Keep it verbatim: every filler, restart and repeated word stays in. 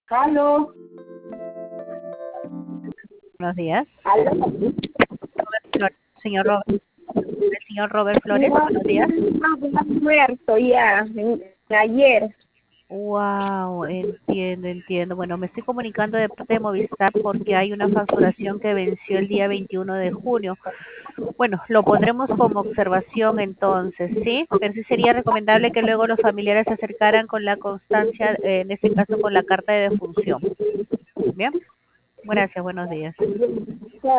Aló, Buenos días. aló. Robert Flores. Señor Robert, el señor Robert Flores, No, buenos días. ha muerto ya, en- ayer. Wow, entiendo, entiendo. Bueno, me estoy comunicando de parte de Movistar porque hay una facturación que venció el día veintiuno de junio. Bueno, lo pondremos como observación entonces, ¿sí? Pero sí sería recomendable que luego los familiares se acercaran con la constancia, eh, en este caso con la carta de defunción. Bien, gracias, buenos días.